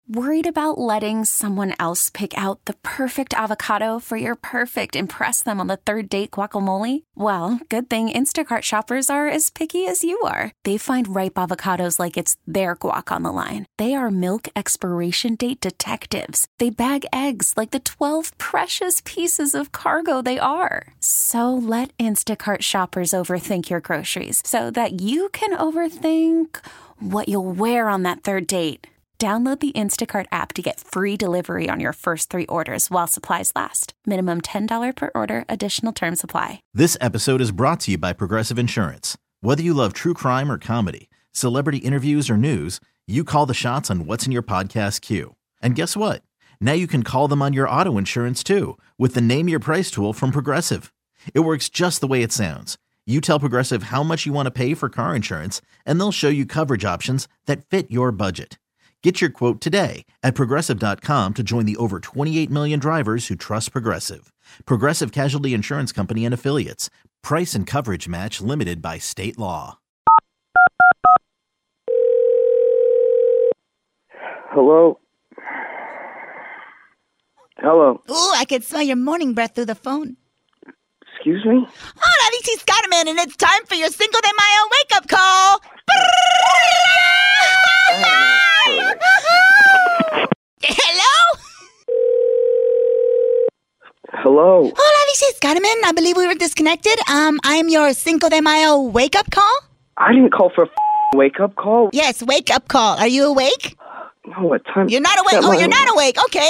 Worried about letting someone else pick out the perfect avocado for your perfect impress them on the third date guacamole? Well, good thing Instacart shoppers are as picky as you are. They find ripe avocados like it's their guac on the line. They are milk expiration date detectives. They bag eggs like the 12 precious pieces of cargo they are. So let Instacart shoppers overthink your groceries so that you can overthink what you'll wear on that third date. Download the Instacart app to get free delivery on your first 3 orders while supplies last. Minimum $10 per order. Additional terms apply. This episode is brought to you by Progressive Insurance. Whether you love true crime or comedy, celebrity interviews or news, you call the shots on what's in your podcast queue. And guess what? Now you can call them on your auto insurance too with the Name Your Price tool from Progressive. It works just the way it sounds. You tell Progressive how much you want to pay for car insurance, and they'll show you coverage options that fit your budget. Get your quote today at Progressive.com to join the over 28 million drivers who trust Progressive. Progressive Casualty Insurance Company and Affiliates. Price and coverage match limited by state law. Hello? Hello? Ooh, I can smell your morning breath through the phone. Excuse me? Hola, this is Carmen, and it's time for your Cinco de Mayo wake-up call. Hello? Hello? Hola, this is Carmen. I believe we were disconnected. I'm your Cinco de Mayo wake-up call. I didn't call for a wake-up call. Yes, wake-up call. Are you awake? No, what time? You're not awake. Oh, you're not awake. Okay.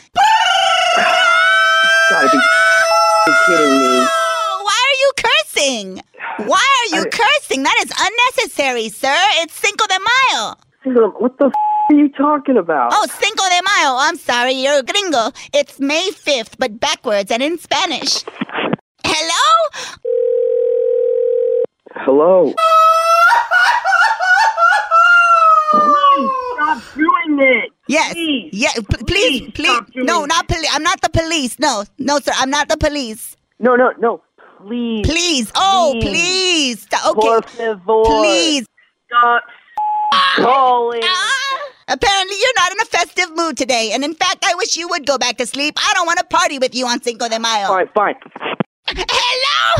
Gotta be kidding me. Why are you cursing? Why are you cursing? That is unnecessary, sir. It's Cinco de Mayo. What the are you talking about? Oh, Cinco de Mayo. I'm sorry, you're a gringo. It's May 5th, but backwards and in Spanish. Hello? Hello? Please, stop doing it. Yes. Please. Yeah, please. No, not police. I'm not the police. No, sir, I'm not the police. No. Please. Please. Oh, please. Okay. Por favor. Please. Stop calling. Apparently, you're not in a festive mood today. And in fact, I wish you would go back to sleep. I don't want to party with you on Cinco de Mayo. All right, fine. Hello?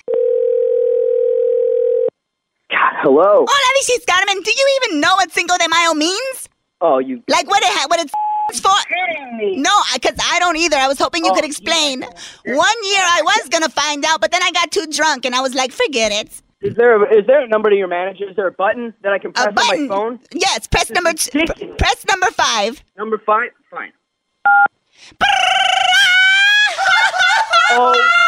God, hello? Hola, this is Carmen. Do you even know what Cinco de Mayo means? Oh, you... Like what it's for? kidding me. No, because I don't either. I was hoping you could explain. One year I was going to find out, but then I got too drunk and I was like, forget it. Is there a number to your manager? Is there a button that I can press on my phone? Yes, press number 5. Number 5? Fine. Oh,